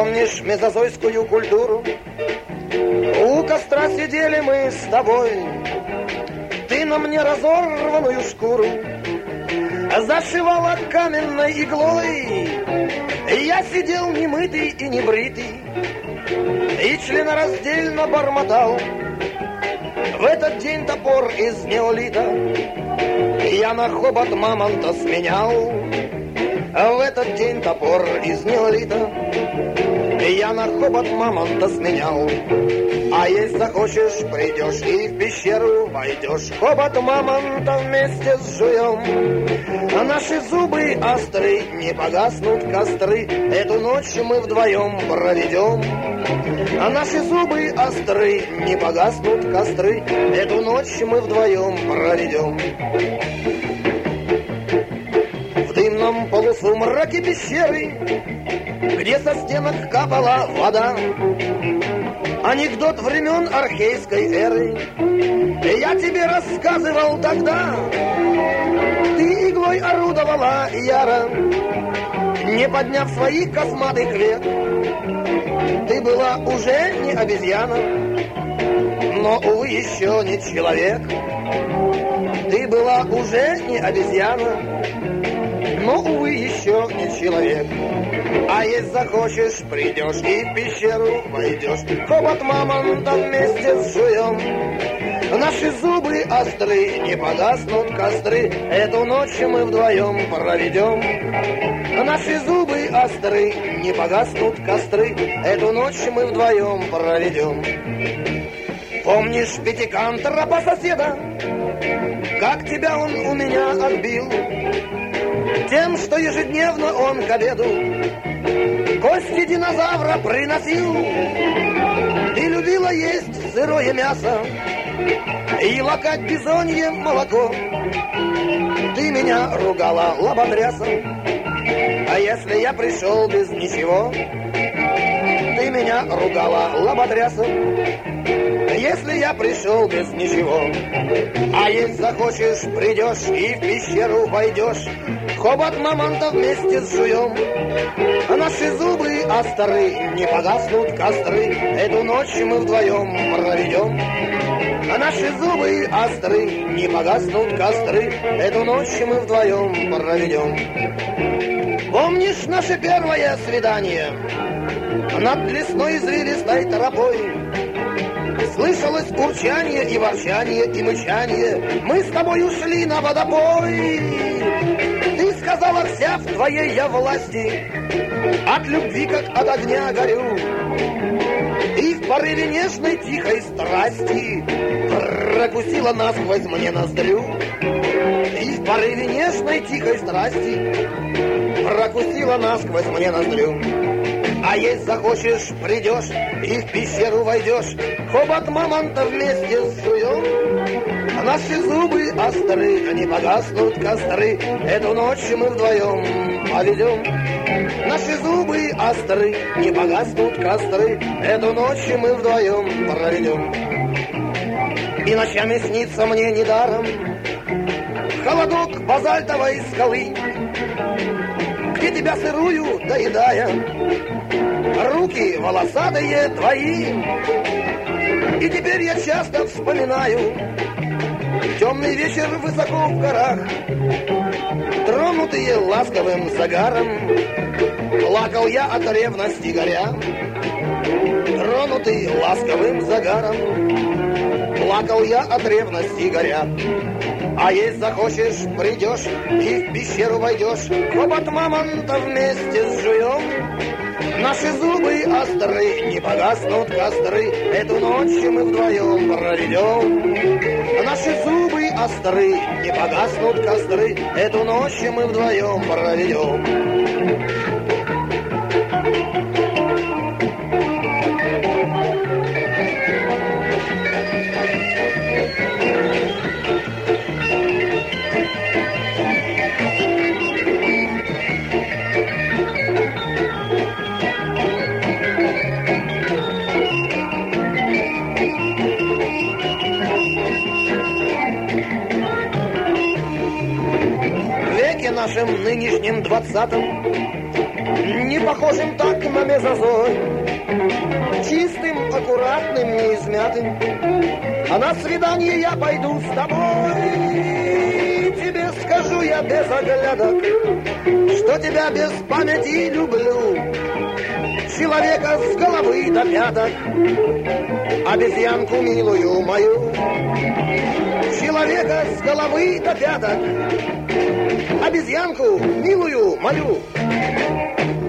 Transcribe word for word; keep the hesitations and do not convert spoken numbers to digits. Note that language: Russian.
Помнишь мезозойскую культуру? У костра сидели мы с тобой. Ты на мне разорванную шкуру зашивала каменной иглой. И я сидел немытый и небритый и членораздельно бормотал. В этот день топор из неолита я на хобот мамонта сменял. В этот день топор из неолита я на хобот мамонта сменял. А если захочешь, придешь и в пещеру войдешь. Хобот мамонта вместе с жуем. А наши зубы остры, не погаснут костры. Эту ночь мы вдвоем проведем. А наши зубы остры, не погаснут костры. Эту ночь мы вдвоем проведем. В дымном полусумраке пещеры, где со стенок капала вода, анекдот времен архейской эры я тебе рассказывал тогда. Ты иглой орудовала яро, не подняв своих косматых век. Ты была уже не обезьяна, но, увы, еще не человек. Ты была уже не обезьяна, но, увы, еще не человек. А если захочешь, придешь и в пещеру войдешь. Хобот мамонта вместе сжуем. Наши зубы остры, не погаснут костры. Эту ночь мы вдвоем проведем. Наши зубы остры, не погаснут костры. Эту ночь мы вдвоем проведем. Помнишь пятикантора по соседа? Как тебя он у меня отбил? Тем, что ежедневно он к обеду кости динозавра приносил. Ты любила есть сырое мясо и лакать бизонье молоко. Ты меня ругала лоботрясом, а если я пришел без ничего? Ты меня ругала лоботрясом, если я пришел без ничего. А если захочешь, придешь и в пещеру войдешь. Хобот мамонта вместе сжуем. Наши зубы остры, не погаснут костры. Эту ночь мы вдвоем проведем. Наши зубы остры, не погаснут костры. Эту ночь мы вдвоем проведем. Помнишь наше первое свидание? Над лесной извилистой тропой слышалось урчание и ворчание и мычание. Мы с тобой ушли на водопой. Ты сказала, вся в твоей я власти, от любви, как от огня горю. И в порыве нежной тихой страсти прокусила насквозь мне ноздрю. И в порыве нежной тихой страсти прокусила насквозь мне ноздрю. А если захочешь, придешь и в пещеру войдешь. Хобот мамонта вместе сжуем. Наши зубы остры, не погаснут костры. Эту ночь мы вдвоем поведем. Наши зубы остры, не погаснут костры. Эту ночь мы вдвоем проведем. И ночами снится мне недаром холодок базальтовой скалы, где тебя сырую доедая руки волосатые твои. И теперь я часто вспоминаю темный вечер высоко в горах, тронутые ласковым загаром. Плакал я от ревности горя, тронутый ласковым загаром. Плакал я от ревности горя. А если захочешь, придешь и в пещеру войдешь. Хобот мамонта вместе сжуем. Наши зубы остры, не погаснут костры. Эту ночь мы вдвоем проведем. Наши зубы остры, не погаснут костры. Эту ночь мы вдвоем проведем. В нашем нынешнем двадцатом не похожим так на мезозой, чистым, аккуратным, неизмятым. А на свидание я пойду с тобой. Тебе скажу я без оглядок, что тебя без памяти люблю. Человека с головы до пяток, обезьянку милую мою. Человека с головы до пяток, обезьянку милую мою.